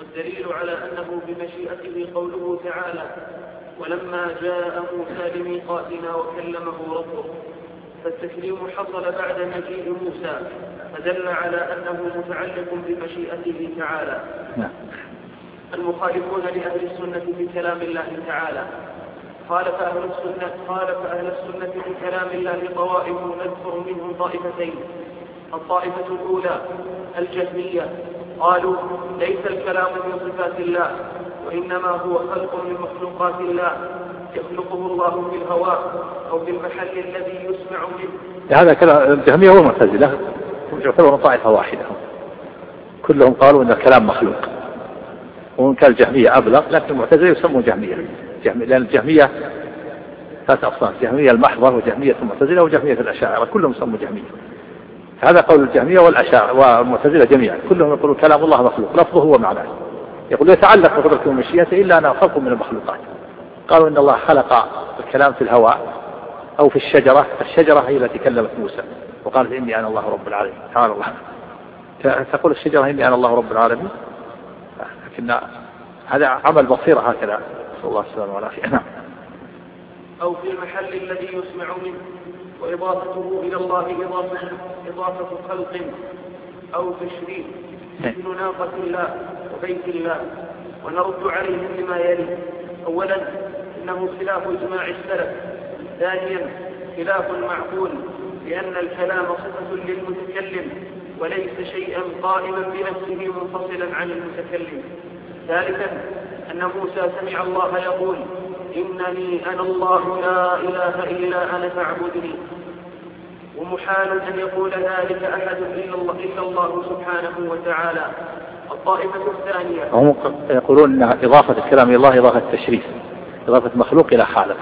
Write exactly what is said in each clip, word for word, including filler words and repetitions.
والدليل على أنه بمشيئته قوله تعالى ولما جاء موسى لميقاتنا وكلمه ربه، فالتكليم حصل بعد مجيء موسى فدل على أنه متعلق بمشيئته تعالى. المخالفون لأهل السنة في كلام الله تعالى خالف أهل السنة خالف أهل السنة في كلام الله طوائف نذكر منهم طائفتين. الطائفة الأولى الجهمية قالوا ليس الكلام من صفات الله وإنما هو خلق من مخلوقات الله يخلقه الله في الهواء أو في المحل الذي يسمع منه. هذا كلام الجهمية والمعتزلة يعتبرون طائفة واحدة، كلهم قالوا أن الكلام مخلوق، ومن كان الجهمية أبلغ، لكن المعتزلة يسموا جهمية لأن الجهمية ثلاث أقسام: جهمية المحضة وجهمية المعتزلة وجهمية الأشاعرة، كلهم يسموا جهمية. هذا قول الجهمية والأشاعرة والمعتزلة جميعا، كلهم يقولون كلام الله مخلوق لفظه ومعناه، يقول يتعلق بقدرته ومشيئته إلا أنه خلق من المخلوقات. قالوا إن الله خلق الكلام في الهواء أو في الشجرة، الشجرة هي التي كلمت موسى وقالت إني أنا الله رب العالمين. تعالى الله تقول الشجرة إني أنا الله رب العالمين، لكن هذا عمل بصيرة هكذا، صلى الله عليه وسلم والعافية. أو في المحل الذي يسمع منه، وإضافته إلى الله إضافة, إضافة خلق أو تشريف مثل ناقة الله وبيت الله. ونرد عليهم بما يلي: أولا إنه خلاف إجماع السلف. ثانيا خلاف معقول لأن الكلام صفة للمتكلم وليس شيئا قائما بنفسه منفصلا عن المتكلم. ثالثا أن موسى سمع الله يقول إنني أنا الله لا إله إلا أنا فاعبدني، ومحال أن يقول ذلك أحد إلا الله, إلا الله سبحانه وتعالى. الطائفة الثانية هم يقولون أن إضافة الكلام إلى الله إضافة تشريف، إضافة مخلوق إلى خالقه،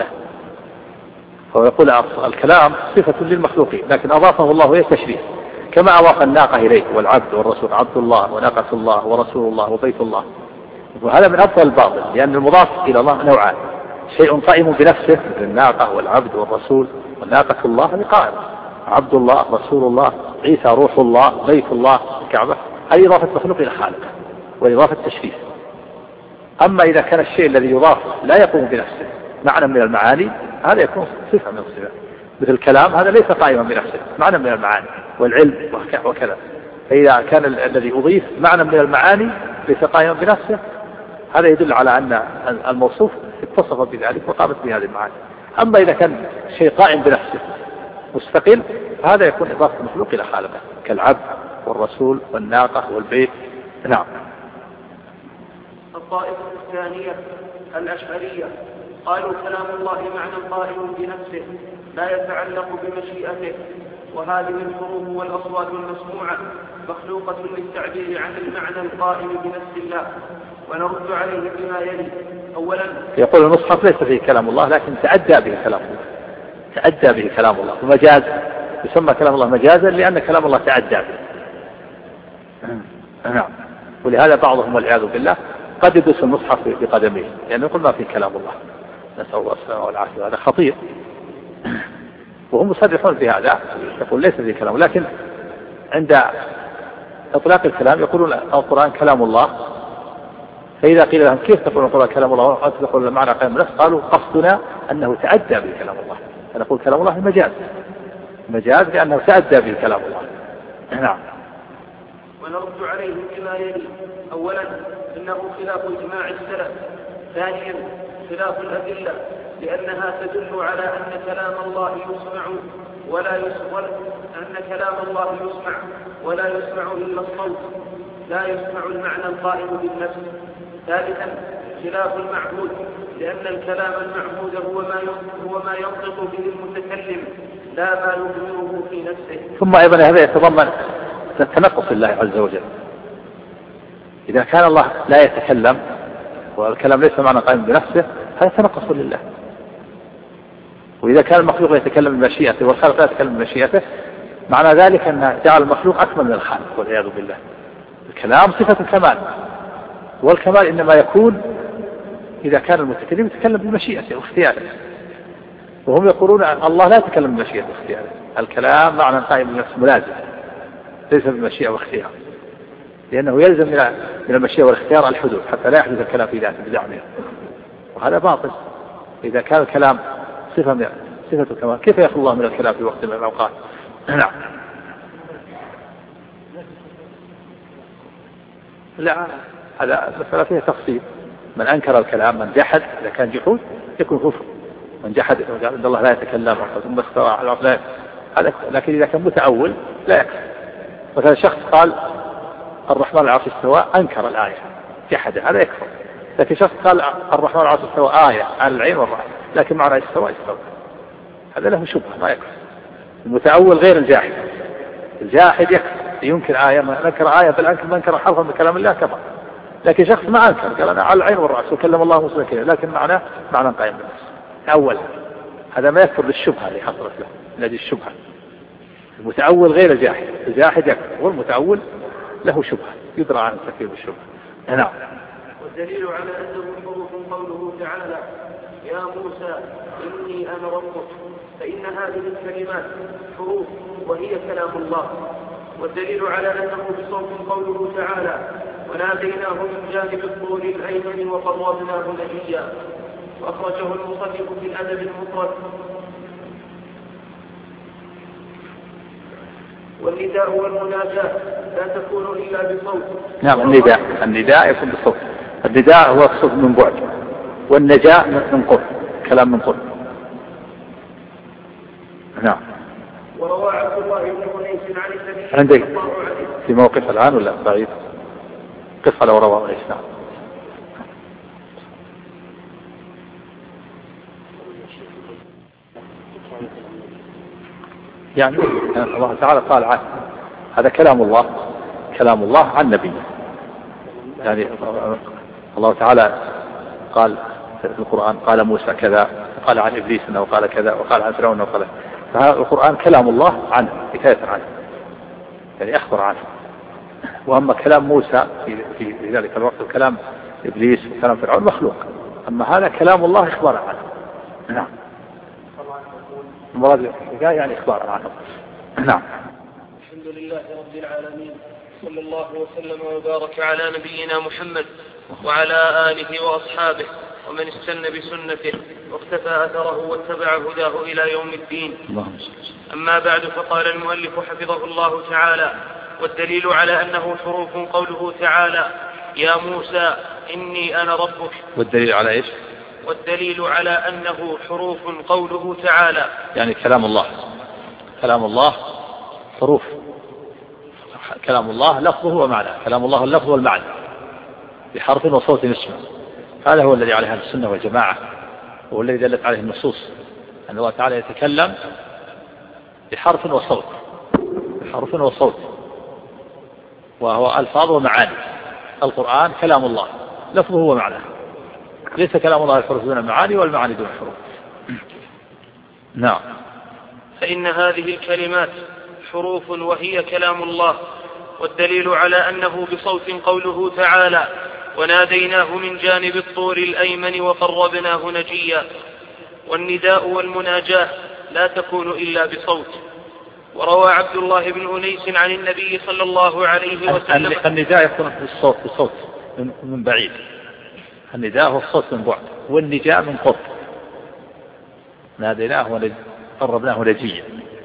فهو يقول الكلام صفة للمخلوقين لكن أضافه الله إلى تشريف، كما أضاف الناقة إليه والعبد والرسول، عبد الله وناقة الله ورسول الله وبيت الله. وهذا من أفضل الباطل، لأن المضاف إلى الله نوعان: شيء قائم بنفسه مثل الناقة والعبد والرسول، والناقة الله هذه قائم، عبد الله رسول الله عيسى روح الله بيت الله الكعبة، هذه إضافة مخلوق إلى خالقه وإضافة تشريف. أما إذا كان الشيء الذي يضاف لا يقوم بنفسه معنى من المعاني، هذا يكون صفة من الصفات، مثل الكلام هذا ليس قائما بنفسه معنى من المعاني، والعلم وكذا. فإذا كان الذي أضيف معنى من المعاني ليس قائما بنفسه، هذا يدل على أن الموصوف اتصف بذلك وقامت بهذه المعاني. أما إذا كان شيء قائم بنفسه مستقل، هذا يكون إضافة مخلوق إلى خالقه كالعبد والرسول والناقة والبيت. نعم. الطائفة الثانية الأشعرية قالوا كلام الله معنى قائم بنفسه لا يتعلق بمشيئته، وهذه الحروف والأصوات المسموعة مخلوقة للتعبير عن المعنى القائم بنفس الله. ونرد عليه بما يلي: أولا يقول المصحف ليس فيه كلام الله لكن تأدى به كلام الله، تأدى به كلام الله، ومجاز يسمى كلام الله مجازا لأن كلام الله تأدى به. نعم. ولهذا بعضهم والعياذ بالله قد يدس المصحف بقدميه لأنه يقول ما فيه كلام الله، نسأل الله السلامة والعافية. هذا خطير، وهم مصرحون في هذا، يقول ليس فيه كلام، لكن عند إطلاق الكلام يقولون القرآن كلام الله. فإذا قيل لهم كيف تقول القرآن كلام الله وأنت تقول المعنى قائم بنفسه، قالوا قصدنا أنه تأدى به كلام الله، فنقول كلام الله مجاز، مجاز لأنه تأدى به كلام الله. نعم. ونرد عليه بما يلي: أولا إنه خلاف إجماع السلف. ثانيا خلاف الأدلة لأنها تدل على أن كلام الله يسمع ولا يسمع أن كلام الله يسمع ولا يسمع إلا الصوت، لا يسمع المعنى القائم بالنفس. ثالثا خلاف المعبود لأن الكلام المعبود هو ما هو ما ينطق به المتكلم لا ما يظهره في نفسه. ثم أيضا هذا يتضمن تنقص الله عز وجل. إذا كان الله لا يتكلم والكلام ليس معنى قائم بنفسه، هذا تنقص لله. وإذا كان المخلوق يتكلم بمشيئته والخالق لا يتكلم بمشيئته، معنى ذلك أن جعل المخلوق أكمل من الخالق والعياذ بالله. الكلام صفة الكمال، والكمال إنما يكون إذا كان المتكلم يتكلم بمشيئته واختياره، وهم يقولون الله لا يتكلم بمشيئته واختياره، الكلام معنى قائم بنفسه ملازم ليس بمشيئة واختيار. لأنه يلزم من المشيئة والاختيار الحدود حتى لا يحدث الكلام في ذاته بزعمه، وهذا باطل. إذا كان الكلام صفة من صفة الكمال كيف يخلو الله من الكلام في وقت من الأوقات؟ نعم. لا، هذا مسألة فيها تفصيل. من أنكر الكلام، من جحد، إذا كان جحود يكون كفر. من جحد قال إن الله لا يتكلم ثم استوى على العرش، هذا. لكن إذا كان متأول لا يكفر. مثلا شخص قال الرحمن على العرش استوى، أنكر الآية، جحد، هذا يكفر. لكن شخص قال الرحمن على العرش استوى آية على العين والرأس، لكن معنى استوى استوى، هذا له شبهة، ما يكفر. المتأول غير الجاحد. الجاحد يكفر، ينكر آية، ما أنكر آية بل أنكر من أنكر حرفا من كلام الله كفر. لكن شخص ما أنكر، قال أنا على العين والرأس وكلم الله موسى كذا، لكن معناه معنى قائم بالنفس أول، هذا ما يكفر للشبهة اللي حصلت له، لدي الشبهة. المتأول غير الجاحد. الجاحد يكفر، والمتأول له شبهة يدرى عن تكفير بالشبهة. نعم. والدليل على أنه حروف قوله تعالى يا موسى إني أنا ربك، فإن هذه الكلمات حروف وهي كلام الله. والدليل على أنه بصوت قوله تعالى وناديناه من جانب الطور الأيمن وقربناه نجيا، وأخرجه المصنف في الأدب المفرد. والنداء والمناجاة لا تكون إلا بصوت. نعم. النداء النداء يكون بصوت. النداء هو الصوت من بعد، والنجاء من قرب، كلام من قرب. نعم. وروى عبد الله بن أنيس عن النبي عندك في موقف الآن ولا بعيد؟ قصة لو روى أنيس. نعم. يعني الله تعالى قال عنه هذا كلام الله، كلام الله عن نبيه. يعني الله تعالى قال في القرآن قال موسى كذا، وقال عن إبليس أنه قال كذا، وقال عن فرعون أنه قال. فهذا القرآن كلام الله عنه، حكاية عنه، يعني أخبر عنه. وأما كلام موسى في, في ذلك الوقت وكلام إبليس وكلام فرعون مخلوق، أما هذا كلام الله إخبار عنه. نعم. المراد يعني إخبار عنه. نعم. الحمد لله رب العالمين، صلى الله وسلم وبارك على نبينا محمد وعلى آله وأصحابه ومن استنى بسنته واقتفى أثره واتبع هداه إلى يوم الدين. أما بعد، فقال المؤلف حفظه الله تعالى: والدليل على أنه حروف قوله تعالى يا موسى إني أنا ربك. والدليل على إيش؟ والدليل على أنه حروف قوله تعالى، يعني كلام الله. كلام الله حروف، كلام الله لفظه ومعنى، كلام الله اللفظ والمعنى بحرف وصوت اسمه. هذا هو الذي عليه السنة والجماعة، وهو الذي دلت عليه النصوص أن الله تعالى يتكلم بحرف وصوت، بحرف وصوت، وهو ألفاظ ومعاني. القرآن كلام الله لفظه ومعناه، ليس كلام الله الحروف دون المعاني والمعاني دون الحروف. نعم. فإن هذه الكلمات حروف وهي كلام الله. والدليل على أنه بصوت قوله تعالى وناديناه من جانب الطور الأيمن وقربناه نجيا. والنداء والمناجاة لا تكون إلا بصوت. وروى عبد الله بن أنيس عن النبي صلى الله عليه وسلم النداء يكون بالصوت، بصوت من بعيد. النداء هو الصوت من بعد، والنجاء من قرب. ناديناه وقربناه نجيا.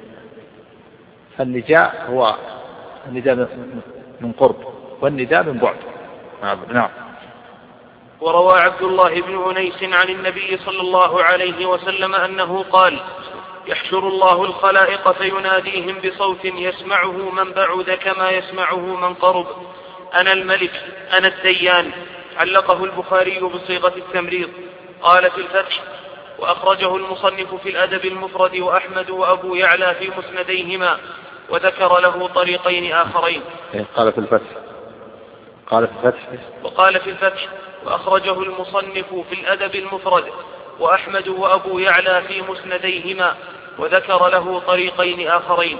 فالنجاء هو النداء من قرب، والنداء من بعد. نعم. وروى عبد الله بن أنيس عن النبي صلى الله عليه وسلم أنه قال يحشر الله الخلائق فيناديهم بصوت يسمعه من بعد كما يسمعه من قرب أنا الملك أنا الديان. علقه البخاري بصيغة التمريض. قال في الفتح وأخرجه المصنف في الأدب المفرد وأحمد وأبو يعلى في مسنديهما، وذكر له طريقين آخرين. قال في الفتح قال في الفتح وقال في الفتح وأخرجه المصنف في الأدب المفرد وأحمد وأبو يعلى في مسنديهما، وذكر له طريقين آخرين.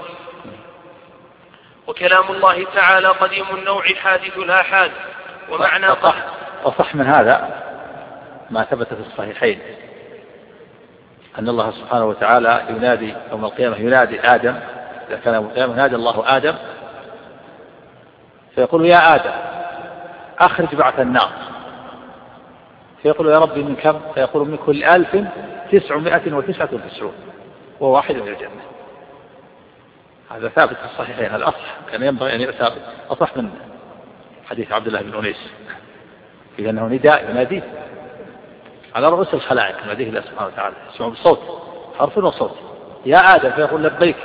وكلام الله تعالى قديم النوع حادث الآحاد. ومعنى أصح, أصح من هذا ما ثبت في الصحيحين أن الله سبحانه وتعالى ينادي يوم القيامة، ينادي آدم، إذا كان يوم القيامة ينادي الله آدم فيقول يا آدم أخرج بعث النار، فيقول يا ربي من كم؟ فيقول من كل ألف تسعمائة وتسعة وتسعون وواحد من الجنة. هذا ثابت في الصحيحين، هذا أصح، كان ينبغي أن يؤتى أصح من حديث عبد الله بن أنيس، إذا أنه نداء يناديه على رؤوس الخلائق، يناديه الله سبحانه وتعالى، يسمع بصوت حرف وصوت، يا آدم، فيقول لبيك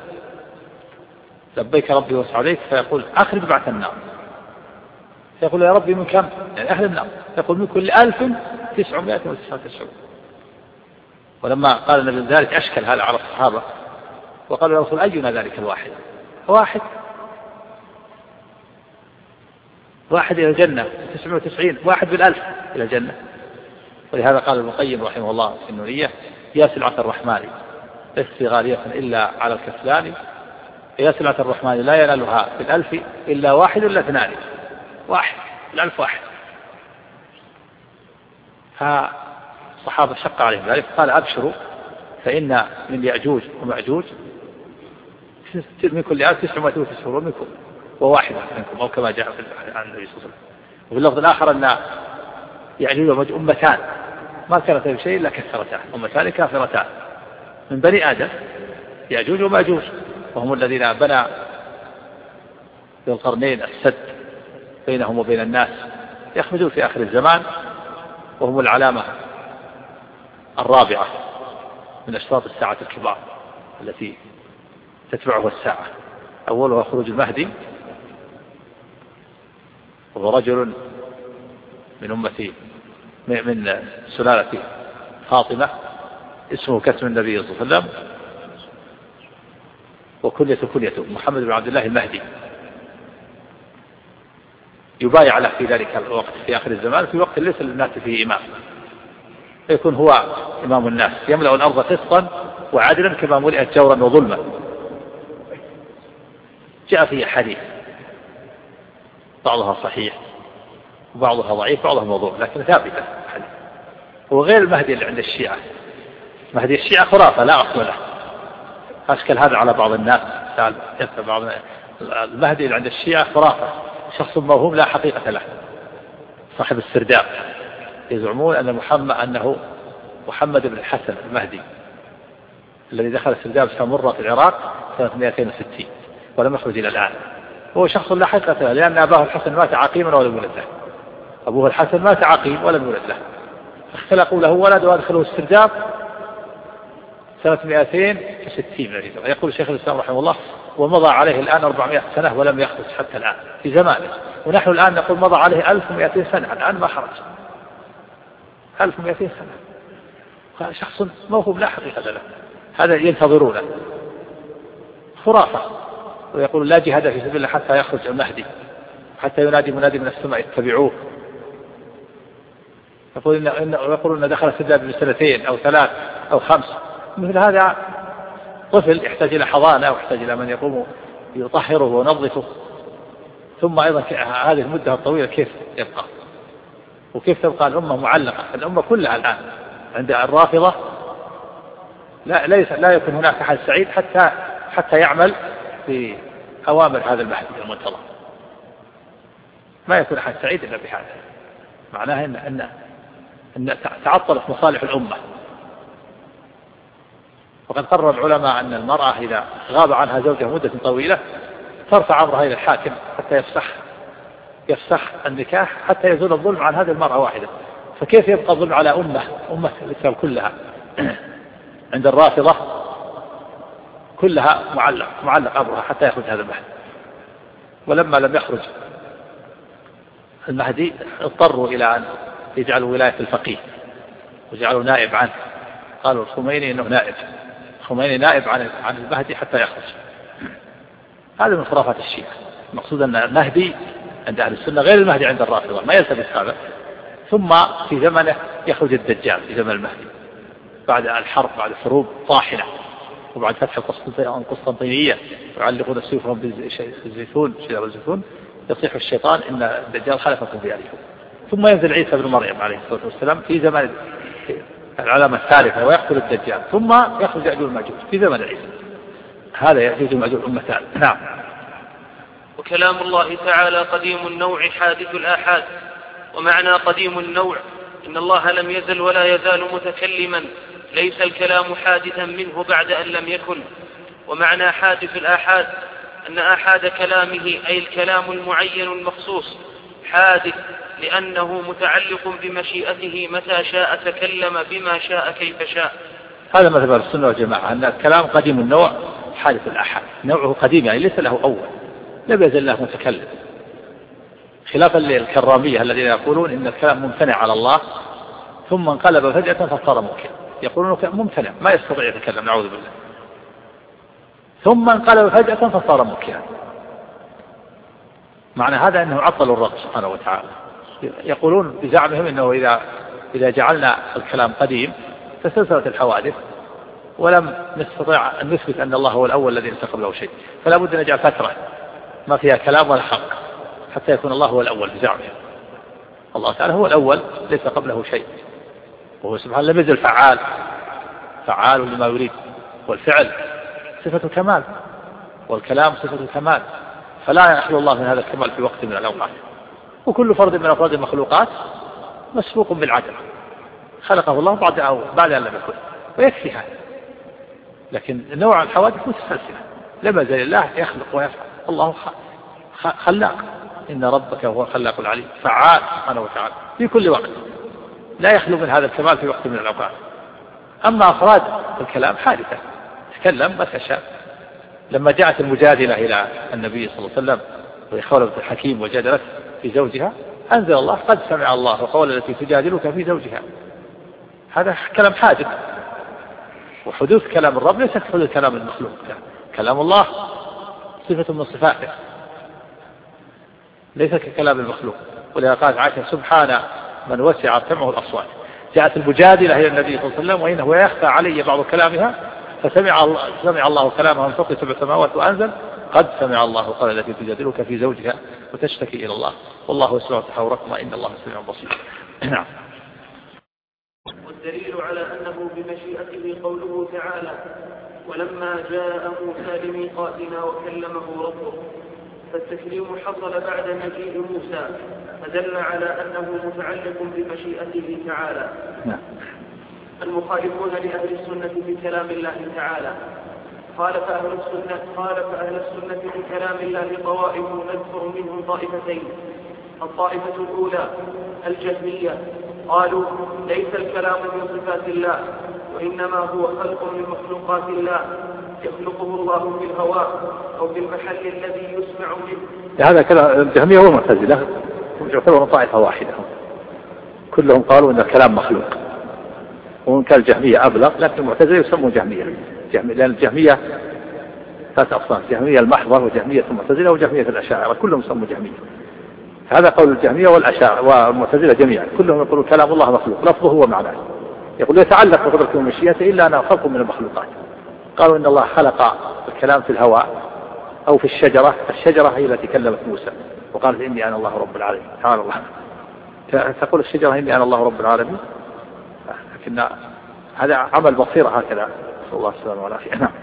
لبيك ربي وسعديك، فيقول أخرج بعث النار، فيقول يا ربي من كم؟ يعني أهل النار، يقول من كل ألف تسعمائة وتسعة وتسعون. ولما قال النبي ذلك أشكل هذا على الصحابة وقالوا يا رسول أينا ذلك الواحد؟ واحد واحد إلى الجنة، تسعمائة وتسعين واحد بالألف إلى الجنة. ولهذا قال ابن القيم رحمه الله في النونية يا سلعة الرحمن ليست غالية إلا على الكسلان، يا سلعة الرحمن لا ينالها في الألف إلا واحد إلا اثنان، واحد الألف واحد. فالصحابة شق عليهم ذلك، قال أبشروا فإن من يأجوج ومأجوج من كل ألف تسعمائة وتسعون منكم وواحد منكم، أو كما جاء عن النبي صلى الله عليه وسلم. وفي اللفظ الآخر أن يأجوج ومأجوج أمتان ما كانت بشيء إلا كثرتان، أمتان كافرتان من بني آدم، يأجوج ومأجوج، وهم الذين بنى ذو القرنين السد بينهم وبين الناس، يخرجون في آخر الزمان، وهم العلامة الرابعة من أشراط الساعة الكبار التي تتبعها الساعة. أولها خروج المهدي، وهو رجل من أمتي من سلالة فاطمة اسمه كاسم النبي صلى الله عليه وسلم، وكلية كليته محمد بن عبد الله المهدي، يبايع له في ذلك الوقت في آخر الزمان، في وقت ليس للناس فيه إمام، يكون هو إمام الناس، يملأ الأرض قسطا وعدلا كما ملئت جورا وظلما. جاء فيه حديث بعضها صحيح وبعضها ضعيف بعضها موضوع، لكن ثابتة حديث. هو غير المهدي اللي عند الشيعة، مهدي الشيعة خرافة لا أصل له، أشكل هذا على بعض الناس، بعض المهدي اللي عند الشيعة خرافة، شخص موهوم لا حقيقة له، صاحب السرداب، يزعمون أن محمد أنه محمد بن الحسن المهدي الذي دخل السرداب سامرة في العراق سنة مئتين وستين ولم يخرج إلى الآن. هو شخص لا حقيقة له، لأن أباه الحسن مات عقيما ولم يولد له، أبوه الحسن مات عقيم ولم يولد له، اختلقوا له ولد وادخلوا السرداب سنة مئتين وستين. يقول شيخ الإسلام رحمه الله ومضى عليه الآن أربعمائة سنة ولم يخرج حتى الآن في زمانه، ونحن الآن نقول مضى عليه ألف ومئتين سنة الآن ما خرج، ألف ومئتين سنة. شخص موهوب لا حقيقة له، هذا ينتظرونه خرافة. ويقول لا جهاد في سبيل الله حتى يخرج المهدي، حتى ينادي منادي من السماء اتبعوه. يقول إن يقولون دخل السرداب بسنتين أو ثلاث أو خمس. مثل هذا طفل يحتاج إلى حضانة أو يحتاج إلى من يقوم يطهره وينظفه، ثم أيضا هذه المدة الطويلة كيف يبقى، وكيف تبقى الأمة معلقة. الأمة كلها الآن عند الرافضة لا ليس لا يكون هناك أحد سعيد حتى حتى يعمل في أوامر هذا المهدي المنتظر، ما يكون أحد سعيد إلا بهذا. معناه إن أن أن تعطلت مصالح الأمة. وقد قرر العلماء أن المرأة إذا غاب عنها زوجها مدة طويلة ترفع أمرها إلى الحاكم حتى يفسخ يفسخ النكاح حتى يزول الظلم عن هذه المرأة واحدة. فكيف يبقى الظلم على أمة أمة الإسلام كلها؟ عند الرافضة كلها معلق معلق أمرها حتى يخرج هذا المهدي. ولما لم يخرج المهدي اضطروا إلى أن يجعلوا ولاية الفقيه وجعلوا نائب عنه، قالوا الخميني إنه نائب، الخميني نائب عن عن المهدي حتى يخرج. هذا من خرافات الشيعة. المقصود أن المهدي عند أهل السنة غير المهدي عند الرافضة، ما يلتبس هذا. ثم في زمنه يخرج الدجال في زمن المهدي بعد الحرب، بعد حروب طاحنة، وبعد فتح القسطنطينية يعلقون سيوفهم بالزيتون شجر الزيتون، يصيح الشيطان إن الدجال خلفكم بأهلكم. ثم ينزل عيسى بن مريم عليه الصلاة والسلام في زمن العلامة الثالثة ويقتل الدجال، ثم يخرج يأجوج ومأجوج في زمن عيسى. هذا يأجوج ومأجوج أمتان. نعم. وكلام الله تعالى قديم النوع حادث الآحاد. ومعنى قديم النوع إن الله لم يزل ولا يزال متكلما، ليس الكلام حادثا منه بعد أن لم يكن. ومعنى حادث الآحاد أن آحاد كلامه أي الكلام المعين المخصوص حادث، لأنه متعلق بمشيئته، متى شاء تكلم بما شاء كيف شاء. هذا مذهب السنة والجماعة، أن الكلام قديم النوع حادث الآحاد، نوعه قديم يعني ليس له أول، لم يزل له متكلم، خلافا للكرامية الذين يقولون إن الكلام ممتنع على الله ثم انقلب فجأة فصار ممكن. يقولون ممتنع ما يستطيع يتكلم نعوذ بالله، ثم انقلب فجأة فصار ممكنا. معنى هذا أنه عطل الرب سبحانه وتعالى. يقولون بزعمهم أنه إذا إذا جعلنا الكلام قديم تسلسلت الحوادث ولم نستطيع أن نثبت أن الله هو الأول الذي ليس قبله شيء، فلا بد أن نجعل فترة ما فيها كلام ولا حق حتى يكون الله هو الأول بزعمهم. الله تعالى هو الأول ليس قبله شيء، وهو سبحانه لم يزل فعال فعال لما يريد، والفعل صفة كمال والكلام صفة كمال، فلا يخلو الله من هذا الكمال في وقت من الأوقات. وكل فرد من أفراد المخلوقات مسبوق بالعدم، خلقه الله بعد أو بعد أن لم يكن، ويكفي هذا. لكن نوع الحوادث متسلسلة، لم يزل الله يخلق ويفعل. الله خلاق، إن ربك هو الخلاق العليم، فعال سبحانه وتعالى في كل وقت، لا يخلو من هذا الكمال في وقت من الأوقات. أما أفراد الكلام حادثة، تكلم متى شاء. لما جاءت المجادلة إلى النبي صلى الله عليه وسلم وهي خولة بنت الحكيم وجادلت في زوجها، أنزل الله قد سمع الله وقول التي تجادلك في زوجها. هذا كلام حادث، وحدوث كلام الرب ليس حدوث كلام المخلوق. كلام الله صفة من صفاته ليس ككلام المخلوق. ولذا قالت عائشة سبحان من وسع سمعه الأصوات. جاءت المجادلة إلى النبي صلى الله عليه وسلم وإنه يخفى علي بعض كلامها، فسمع الله, سمع الله كلامها من فوق سبع سماوات وأنزل قد سمع الله قال التي تجادلك في زوجها وتشتكي إلى الله والله يسمع تحاوركما إن الله سميع بصير. نعم. والدليل على أنه بمشيئته قوله تعالى ولما جاء موسى لميقاتنا وكلمه ربه، فالتكليم حصل بعد مجيء موسى، فدل على أنه متعلق بمشيئته تعالى. المخالفون لأهل السنة في كلام الله تعالى خالف أهل السنة خالف أهل السنة في كلام الله طوائف، نذكر منهم طائفتين. الطائفة الأولى الجهمية، قالوا ليس الكلام من صفات الله، وإنما هو خلق من مخلوقات الله يخلقه الله في الهواء أو في المحل الذي يسمع منه. هذا كلام الجهمية والمعتزلة، يعتبرون طائفة واحدة، كلهم قالوا أن الكلام مخلوق. وإن كان الجهمية أبلغ، لكن المعتزلة يسموا جهمية، لأن الجهمية ثلاث أقسام: جهمية المحضة وجهمية المعتزلة وجهمية الأشاعرة، كلهم يسموا جهمية. هذا قول الجهمية والأشاعرة والمعتزلة جميعا، كلهم يقولون كلام الله مخلوق، لفظه ومعناه. يقول يتعلق بقدرته ومشيئته إلا أنه خلق من المخلوقات. قالوا إن الله خلق الكلام في الهواء أو في الشجرة، الشجرة هي التي كلمت موسى وقالت إني أنا الله رب العالمين. تعالى الله تقول الشجرة إني أنا الله رب العالمين، لكن هذا عمل بصيرة هكذا. صلى الله عليه وسلم والعافية. نعم.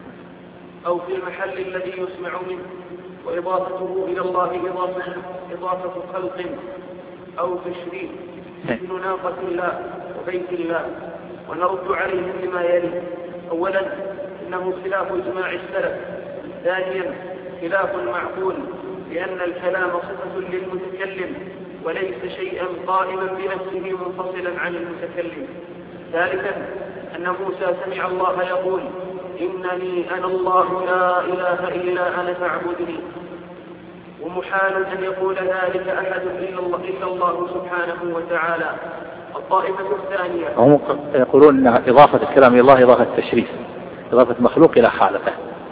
أو في المحل الذي يسمع منه، وإضافته إلى الله إضافة, إضافة خلق أو تشريف مثل ناقة الله وبيت الله. ونرد عليهم بما يلي: أولا إنه خلاف إجماع السلف. ثانيا خلاف المعقول، لأن الكلام صفة للمتكلم وليس شيئا قائما بنفسه منفصلا عن المتكلم. ثالثا أن موسى سمع الله يقول إنني أنا الله لا إله إلا أنا فاعبدني، ومحال أن يقول ذلك أحد إلا الله, إلا الله سبحانه وتعالى. الطائفة الثانية هم يقولون أن إضافة الكلام إلى الله إضافة تشريف، إضافة مخلوق إلى خالقه.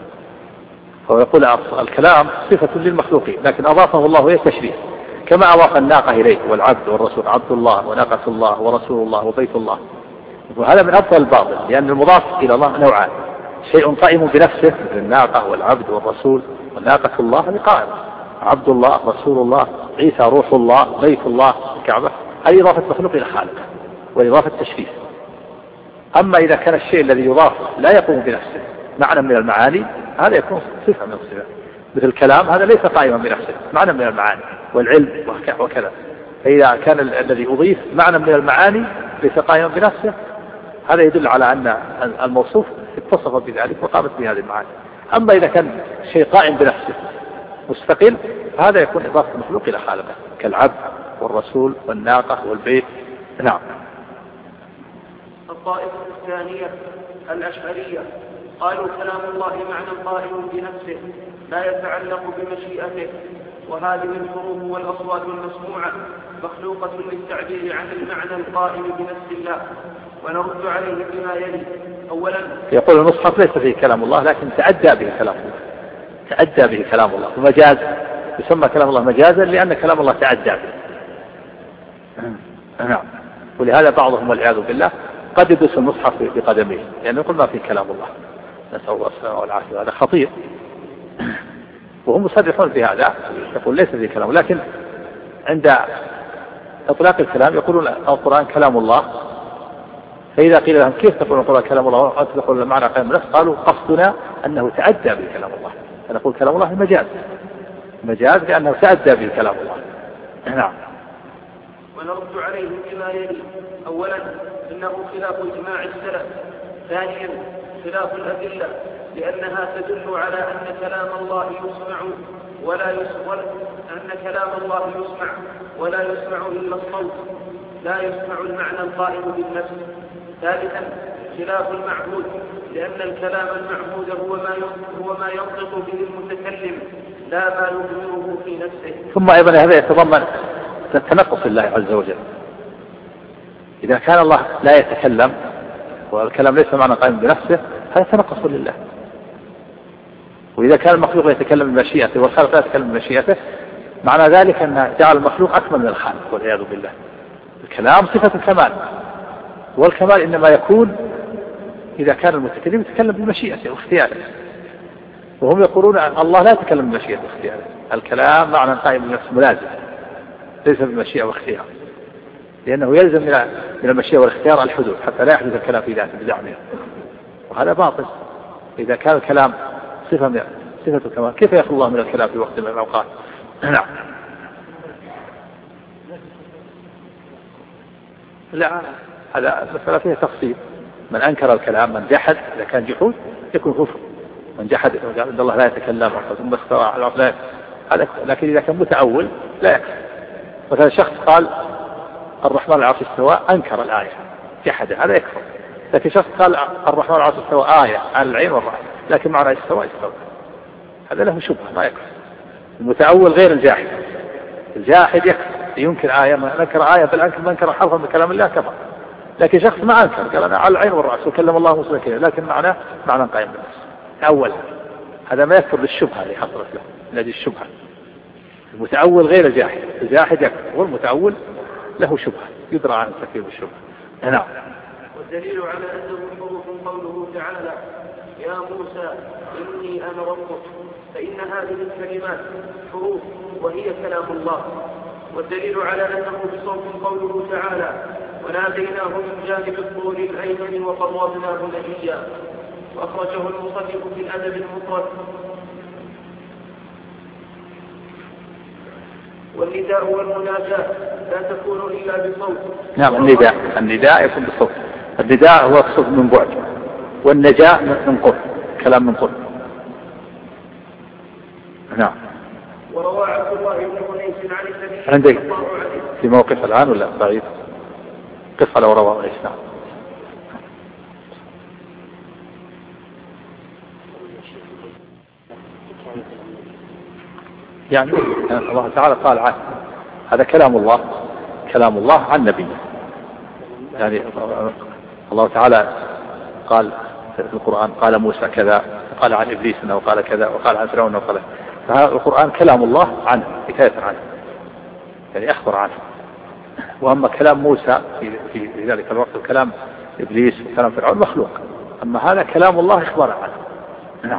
فهو يقول الكلام صفة للمخلوقين، لكن أضافه الله إلى تشريف، كما أضاف الناقة إليه والعبد والرسول، عبد الله وناقة الله ورسول الله وبيت الله. وهذا من أفضل الباطل، لأن المضاف إلى الله نوعان: شيء قائم بنفسه مثل الناقة والعبد والرسول، والناقة الله هذه قائمة، عبد الله رسول الله عيسى روح الله بيت الله الكعبة، هذه إضافة مخلوق إلى خالقه وإضافة تشريف. أما إذا كان الشيء الذي يضاف لا يقوم بنفسه معنى من المعاني، هذا يكون صفة من الصفات. مثل الكلام هذا ليس قائما بنفسه، معنى من المعاني والعلم وكذا. فإذا كان الذي أضيف معنى من المعاني ليس قائما بنفسه هذا يدل على أن الموصوف اتصف بذلك وقامت بهذه المعاني. أما إذا كان شيء قائم بنفسه مستقل هذا يكون إضافة المخلوق إلى خالقه كالعبد والرسول والناقة والبيت. نعم. الطائفة الثانية الأشعرية قالوا كلام الله معنى قائم بنفسه لا يتعلق بمشيئته، وهذه الحروف والأصوات المسموعة مخلوقة للتعبير عن المعنى القائم بنفس الله. ونرد عليه بما يلي. أولا يقول المصحف ليس فيه كلام الله لكن تأدى به كلام الله، تأدى به كلام الله، ومجاز يسمى كلام الله مجازا لأن كلام الله تأدى به. نعم. ولهذا بعضهم والعياذ بالله قد يدس المصحف بقدميه يعني يقول ما فيه كلام الله، نسأل الله السلامة والعافية. هذا خطير وهم مصرحون في هذا، يقول ليس فيه كلام. لكن عند إطلاق الكلام يقولون القرآن كلام الله، فإذا قيل لهم كيف تقول القرآن كلام الله وأنت تقول المعنى قائم بنفسه قالوا قصدنا أنه تأدى به كلام الله، فنقول كلام الله مجاز مجاز لأنه تأدى به كلام الله. نعم. ونرد عليه بما يلي. أولا إنه خلاف إجماع السلف. ثانيا خلاف الأدلة لأنها تدل على أن كلام الله يسمع ولا يسمع أن كلام الله يسمع ولا يسمع إلا الصوت لا يسمع المعنى القائم بالنفس. ثالثا خلاف المعبود لأن الكلام المعبود هو ما هو ما ينطق به المتكلم لا ما يظهره في نفسه. ثم أيضا هذا يتضمن تنقص الله عز وجل. إذا كان الله لا يتكلم والكلام ليس معنى قائم بنفسه هذا تنقص لله. وإذا كان المخلوق يتكلم بمشيئته والخالق لا يتكلم بمشيئته معنى ذلك أن جعل المخلوق أكمل من الخالق والعياذ بالله. الكلام صفة الكمال، والكمال إنما يكون إذا كان المتكلم يتكلم بمشيئته واختياره، وهم يقولون الله لا يتكلم بمشيئته واختياره. الكلام معنى قائم بنفسه ملازم ليس بمشيئة واختيار، لأنه يلزم من المشيئة والاختيار الحدود حتى لا يحدث الكلام في ذاته بدعمه، وهذا باطل. إذا كان الكلام صفة من صفة الكمال كيف يخلو الله من الكلام في وقت من الأوقات؟ نعم. لا هذا مسألة فيها تفصيل. من أنكر الكلام من جحد إذا كان جحود يكون كفر. من جحد إن الله لا يتكلم ثم استوى على العرش لا هذا، لكن إذا كان متأول لا يكفر. مثلا شخص قال الرحمن على العرش استوى أنكر الآية جحد هذا يكفر. لكن شخص قال الرحمن على العرش استوى آية على العين والرأس لكن معنى استوى استوى هذا له شبهة ما يكفر. المتأول غير الجاحد. الجاحد يكفر ينكر آية ما أنكر آية بل أنكر ما أنكر حرفا من كلام الله كفر. لكن شخص ما أنكر قال أنا على العين والرأس وكلم الله موسى كذا لكن معناه معنى قائم بالنفس تأول هذا ما يكفر بالشبهة اللي حصلت له الذي الشبهة. المتأول غير الجاحد. الجاحد يكفر والمتأول له شبهة يدرى عن تكفير بالشبهة. نعم. والدليل على أنه حروف قوله تعالى يا موسى إني أنا ربك، فإن هذه الكلمات حروف وهي كلام الله. والدليل على أنه بصوت قوله تعالى وناديناه من جانب الطور الأيمن وقربناه نجيا. وأخرجه المصنف في الأدب المفرد. والنداء والمناجاة لا تكون إلا بصوت. نعم. النداء النداء يكون بصوت. النداء هو الصوت من بعد، والنجاة من قرب كلام من قرب. نعم. وروى عبد الله بن أنيس عن النبي عندك في موقف الآن ولا بعيد قصة لو روى أنيس. نعم. يعني الله تعالى قال عنه هذا كلام الله كلام الله عن نبيه. يعني الله تعالى قال في القرآن قال موسى كذا وقال عن إبليس أنه قال كذا وقال عن فرعون وقال. فهذا القرآن كلام الله عنه حكاية عنه يعني أخبر عنه. وأما كلام موسى في, في ذلك الوقت وكلام إبليس وكلام فرعون مخلوق، أما هذا كلام الله إخبار عنه. نعم.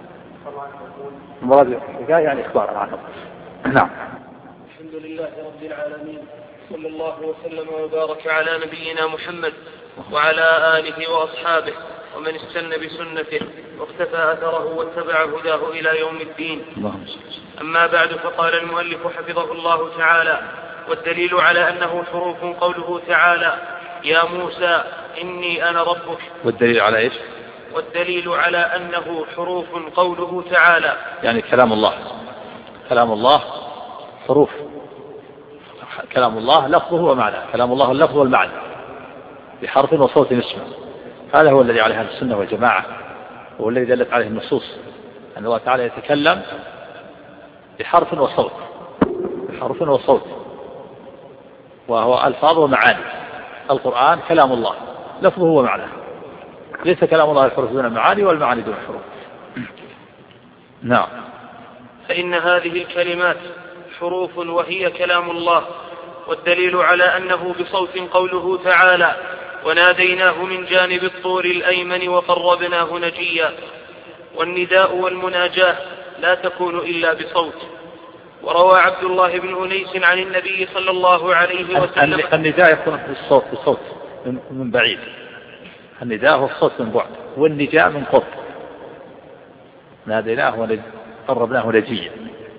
المراد يعني إخبار عنه. نعم. الحمد لله رب العالمين، صلى الله وسلم وبارك على نبينا محمد وعلى آله وأصحابه ومن استنى بسنته واقتفى أثره واتبع هداه إلى يوم الدين. أما بعد، فقال المؤلف حفظه الله تعالى: والدليل على أنه حروف قوله تعالى: يا موسى إني أنا ربك. والدليل على إيش؟ والدليل على أنه حروف قوله تعالى، يعني كلام الله. كلام الله حروف، كلام الله لفظه ومعناه، كلام الله اللفظ والمعنى بحرف وصوت اسمه. هذا هو الذي عليه السنة والجماعة، هو الذي دلت عليه النصوص أن الله تعالى يتكلم بحرف وصوت، بحرف وصوت، وهو ألفاظ ومعاني. القرآن كلام الله لفظه ومعناه، ليس كلام الله الحروف دون المعاني والمعاني دون الحروف. نعم. فإن هذه الكلمات حروف وهي كلام الله. والدليل على أنه بصوت قوله تعالى: وناديناه من جانب الطور الأيمن وقربناه نجيا. والنداء والمناجاة لا تكون إلا بصوت. وروى عبد الله بن أنيس عن النبي صلى الله عليه وسلم: النداء يكون بالصوت، بصوت من بعيد. النداء هو الصوت من بعد، والنجاء من قرب. ناديناه وقربناه نجيا.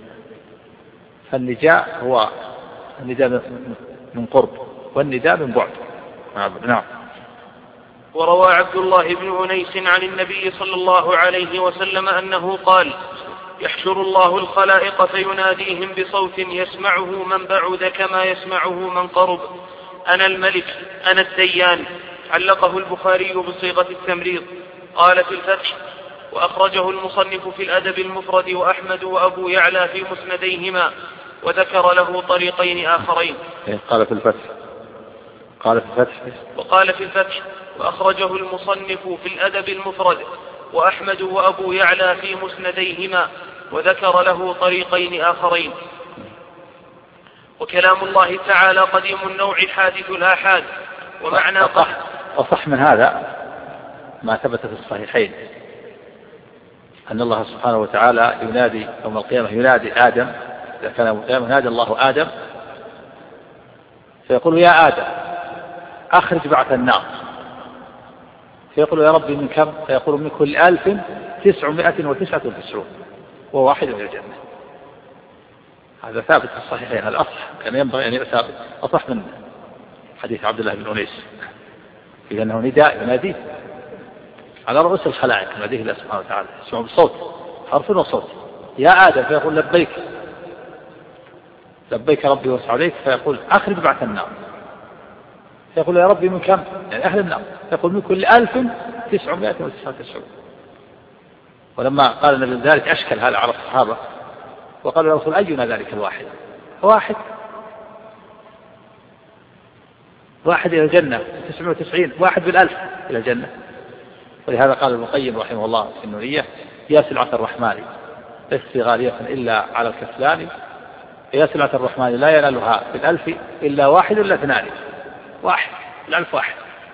فالنجاء هو النداء من قرب، والنداء من بعد. نعم. وروى عبد الله بن أنيس عن النبي صلى الله عليه وسلم أنه قال: يحشر الله الخلائق فيناديهم بصوت يسمعه من بعد كما يسمعه من قرب: أنا الملك، أنا الديان. علقه البخاري بصيغة التمريض. قال في الفتح: وأخرجه المصنف في الأدب المفرد وأحمد وأبو يعلى في مسنديهما، وذكر له طريقين آخرين. قال في الفتح قال في الفتح وقال في الفتح: وأخرجه المصنف في الأدب المفرد وأحمد وأبو يعلى في مسنديهما، وذكر له طريقين آخرين. وكلام الله تعالى قديم النوع حادث الآحاد. ومعنى أصح, أصح من هذا ما ثبت في الصحيحين أن الله سبحانه وتعالى ينادي يوم القيامة، ينادي آدم. إذا كان يوم القيامة ينادي الله آدم فيقول: يا آدم أخرج بعث النار. فيقول: يا ربي من كم؟ فيقول: من كل ألف تسعمائة وتسعة وتسعون وواحد من الجنة. هذا ثابت في الصحيحين. الأصح كان ينبغي أن يؤتى أصح من حديث عبد الله بن أنيس، لأنه نداء يناديه على رؤوس الخلائق، يناديه الله سبحانه وتعالى، يسمعه بصوت، حرف وصوت: يا آدم. فيقول: لبيك لبيك ربي وسعديك. فيقول: أخرج بعث النار. فيقول: يا ربي من كم؟ يعني أهل النار. فيقول: من كل ألف تسعمائة وتسعة وتسعون. ولما قال النبي ذلك أشكل هذا على الصحابة، وقالوا: يا رسول أينا ذلك الواحد؟ واحد واحد إلى الجنة، تسعمائة وتسعين واحد بالألف إلى الجنة. ولهذا قال ابن القيم رحمه الله في النونية: يا سلعة الرحمن ليست غالية إلا على الكسلان، يا سلعة الرحمن لا ينالها بالألف إلا واحد ولا اثنان. واحد الألف واحد.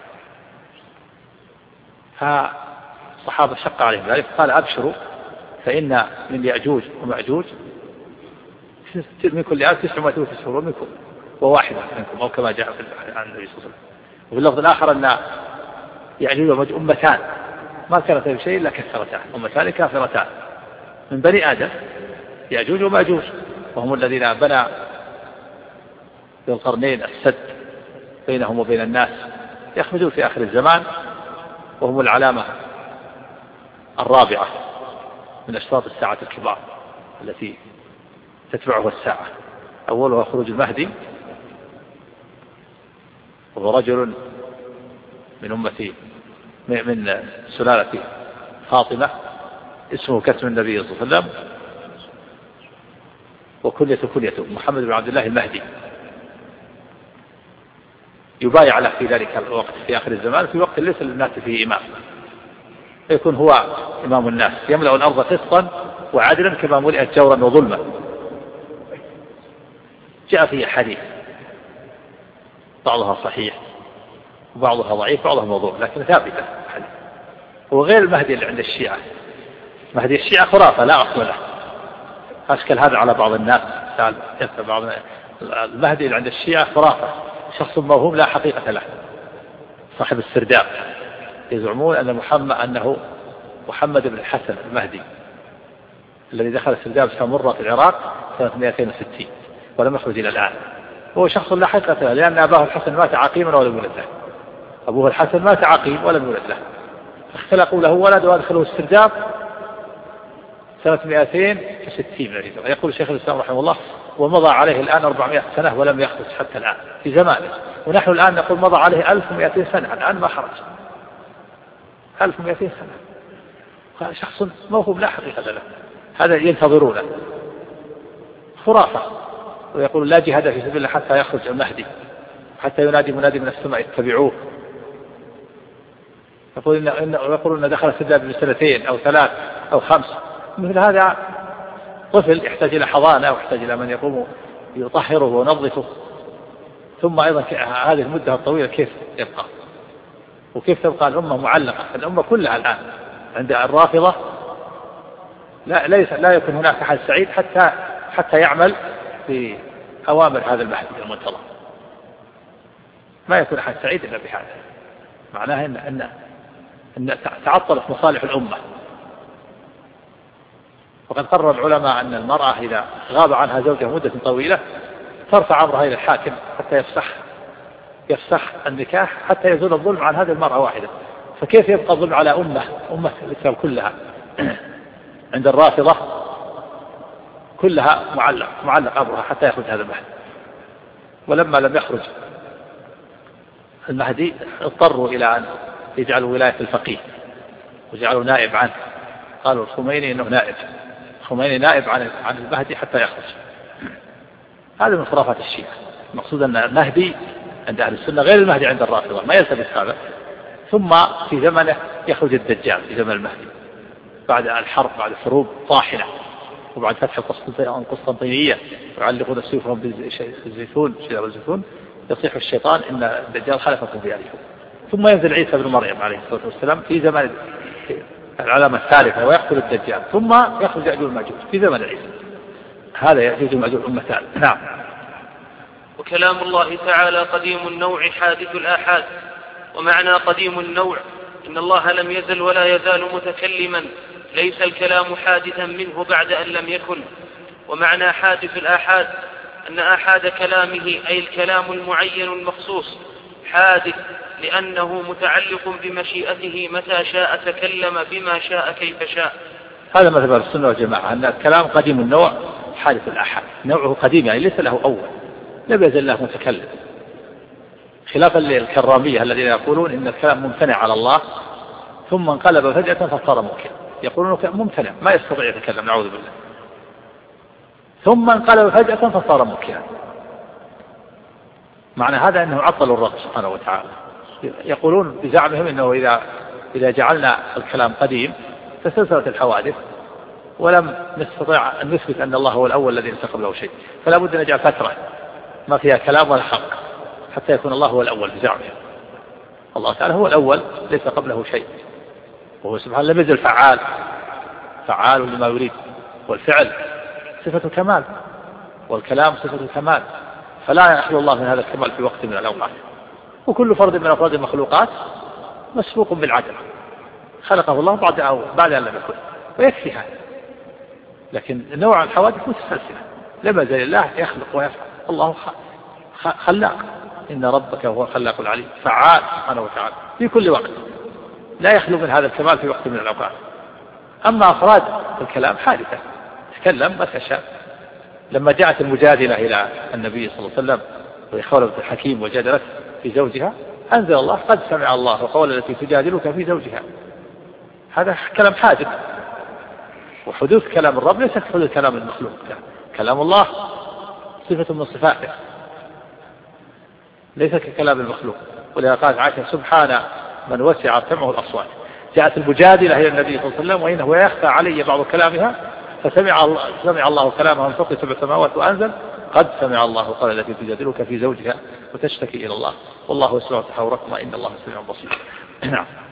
فالصحابة شق عليهم ذلك، قال: أبشروا فإن من يأجوج ومأجوج من كل ألف تسعمائة وتسعون منكم وواحد منكم، أو كما جاء عن النبي صلى الله عليه وسلم. وفي اللفظ الآخر أن يأجوج ومأجوج أمتان ما كانت بشيء إلا كثرتان، أمتان كافرتان من بني آدم، يأجوج ومأجوج، وهم الذين بنى ذو القرنين السد بينهم وبين الناس، يخرجون في آخر الزمان، وهم العلامة الرابعة من أشراط الساعة الكبار التي تتبعها الساعة. أولها خروج المهدي، وهو رجل من أمتي من سلالة فاطمة اسمه كاسم النبي صلى الله عليه وسلم، وكنيته كنيته محمد بن عبد الله المهدي. يبايع له في ذلك الوقت في آخر الزمان، في وقت ليس للناس فيه إمام، يكون هو إمام الناس، يملأ الأرض قسطا وعدلا كما ملئت جورا وظلما. جاء فيه حديث بعضها صحيح وبعضها ضعيف بعضها موضوع، لكن ثابتة حديث. هو غير المهدي اللي عند الشيعة. مهدي الشيعة خرافة لا أصل له، أشكل هذا على بعض الناس. بعض المهدي اللي عند الشيعة خرافة، شخص موهوم لا حقيقة له، صاحب السرداب. يزعمون أن محمد أنه محمد بن الحسن المهدي الذي دخل استرداد سامرة في العراق سنة مئتين وستين ولم يخرج إلى الآن. هو شخص لا حقيقة له لأن أباه الحسن مات عقيما ولم يولد له. أبوه الحسن مات عقيم ولم يولد له، اختلقوا له ولد وأدخلوا استرداد سنة مئتين وستين من الهجرة. يقول الشيخ الإسلام رحمه الله ومضى عليه الآن أربعمائة سنة ولم يخرج حتى الآن في زمانه، ونحن الآن نقول مضى عليه ألف ومئتين سنة الآن ما خرج. ألف ومئتين سنة. شخص موهوب لا حقيقة له، هذا ينتظرونه خرافة. ويقول لا جهاد في سبيل الله حتى يخرج المهدي، حتى ينادي منادي من السماء اتبعوه. يقول إن إن يقولون إن دخل استرداد بسنتين أو ثلاث أو خمس. مثل هذا طفل يحتاج إلى حضانة ويحتاج إلى من يقوم يطهره وينظفه، ثم أيضا هذه المدة الطويلة كيف يبقى، وكيف تبقى الأمة معلقة. الأمة كلها الآن عند الرافضة لا ليس لا يكون هناك أحد سعيد حتى حتى يعمل في أوامر هذا المهدي المنتظر. ما يكون أحد سعيد إلا بهذا. معناها إن أن أن تعطلت مصالح الأمة. وقد قرر العلماء أن المرأة إذا غاب عنها زوجها مدة طويلة ترفع أمرها إلى الحاكم حتى يفسخ يفسخ النكاح حتى يزول الظلم عن هذه المرأة واحدة. فكيف يبقى الظلم على أمة أمة الإسلام كلها؟ عند الرافضة كلها معلق معلق أمرها حتى يخرج هذا المهدي. ولما لم يخرج المهدي اضطروا إلى أن يجعلوا ولاية الفقيه وجعلوا نائب عنه. قالوا الخميني إنه نائب، الخميني نائب عن عن المهدي حتى يخرج. هذا من خرافات الشيعة. المقصود أن المهدي عند أهل السنة غير المهدي عند الرافضة، ما يلتبس هذا. ثم في زمنه يخرج الدجال في زمن المهدي بعد الحرب، بعد الحروب طاحنة، وبعد فتح القسطنطينية يعلقون سيوفهم بالزيتون شجر الزيتون يصيح الشيطان إن الدجال خلفكم في أهلكم. ثم ينزل عيسى بن مريم عليه الصلاة والسلام في زمن العلامة الثالثة ويقتل الدجال، ثم يخرج يأجوج ومأجوج في زمن عيسى. هذا يأجوج ومأجوج أمتان. نعم. وكلام الله تعالى قديم النوع حادث الآحاد. ومعنى قديم النوع إن الله لم يزل ولا يزال متكلما، ليس الكلام حادثا منه بعد أن لم يكن. ومعنى حادث الآحاد أن آحاد كلامه أي الكلام المعين المخصوص حادث لأنه متعلق بمشيئته، متى شاء تكلم بما شاء كيف شاء. هذا مذهب السنة والجماعة أن الكلام قديم النوع حادث الآحاد. نوعه قديم يعني ليس له أول، لم يزل له متكلم، خلافا للكرامية الذين يقولون إن الكلام ممتنع على الله ثم انقلب فجأة فصار ممكن. يقولون ممتنع ما يستطيع يتكلم نعوذ بالله، ثم انقلب فجأة فصار ممكنا. معنى هذا أنه عطلوا الرب سبحانه وتعالى. يقولون بزعمهم أنه إذا إذا جعلنا الكلام قديم تسلسلت الحوادث ولم نستطيع أن نثبت أن الله هو الأول الذي ليس قبله شيء، فلا بد أن نجعل فترة ما فيها كلام ولا خلق حتى يكون الله هو الأول بزعمهم. الله تعالى هو الأول ليس قبله شيء، وهو سبحانه لم يزل فعال فعال لما يريد، والفعل صفة كمال والكلام صفة كمال، فلا يخلو الله من هذا الكمال في وقت من الأوقات. وكل فرد من أفراد المخلوقات مسبوق بالعدل، خلقه الله بعد أو بعد أن لم يكن، ويكفي هذا. لكن نوع الحوادث متسلسلة، لما زال الله يخلق ويفعل. الله خلاق، إن ربك هو الخلاق العليم فعال سبحانه وتعالى في كل وقت، لا يخلو من هذا الكمال في وقت من الأوقات. أما أفراد الكلام حادثة، تكلم متى شاء. لما جاءت المجادلة إلى النبي صلى الله عليه وسلم وخولة الحكيم وجادلت في زوجها، أنزل الله قد سمع الله وقول التي تجادلك في زوجها. هذا كلام حادث، وحدوث كلام الرب ليس كحدوث كلام المخلوق. كلام الله صفة من صفاته ليس ككلام المخلوق. ولذا قال عائشة سبحان من وسع سمعه الأصوات. جاءت المجادلة إلى النبي صلى الله عليه وسلم وإنه يخفى علي بعض كلامها، فسمع الله, سمع الله كلامها من فوق سبع سماوات وأنزل قد سمع الله قال التي تجادلك في زوجها وتشتكي إلى الله والله يسمع تحاوركما إن الله سميع بصير. نعم.